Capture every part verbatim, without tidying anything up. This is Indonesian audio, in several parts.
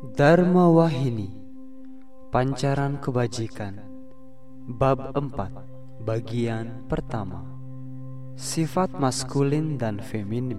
Dharma Wahini, Pancaran Kebajikan, Bab empat, Bagian pertama. Sifat maskulin dan feminim.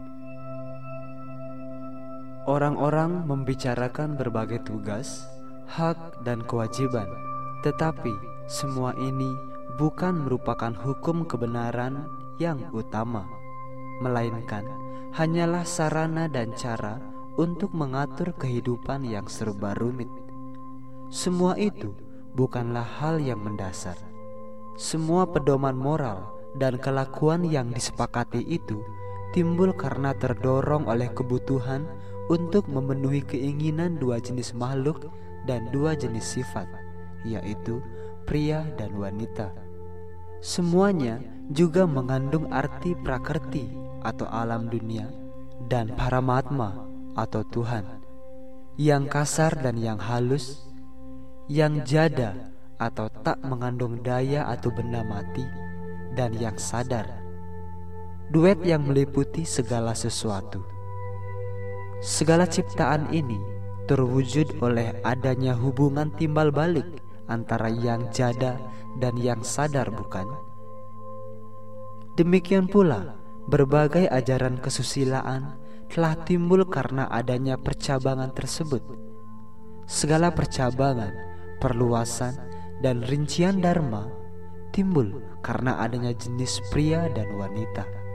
Orang-orang membicarakan berbagai tugas, hak dan kewajiban, tetapi semua ini bukan merupakan hukum kebenaran yang utama, melainkan hanyalah sarana dan cara untuk mengatur kehidupan yang serba rumit. Semua itu bukanlah hal yang mendasar. Semua pedoman moral dan kelakuan yang disepakati itu timbul karena terdorong oleh kebutuhan untuk memenuhi keinginan dua jenis makhluk dan dua jenis sifat, yaitu pria dan wanita. Semuanya juga mengandung arti prakerti atau alam dunia dan paramatma atau Tuhan, yang kasar dan yang halus, yang jada atau tak mengandung daya atau benda mati, dan yang sadar, duet yang meliputi segala sesuatu. Segala ciptaan ini terwujud oleh adanya hubungan timbal balik antara yang jada dan yang sadar, bukan? Demikian pula berbagai ajaran kesusilaan telah timbul karena adanya percabangan tersebut. Segala percabangan, perluasan, dan rincian dharma timbul karena adanya jenis pria dan wanita.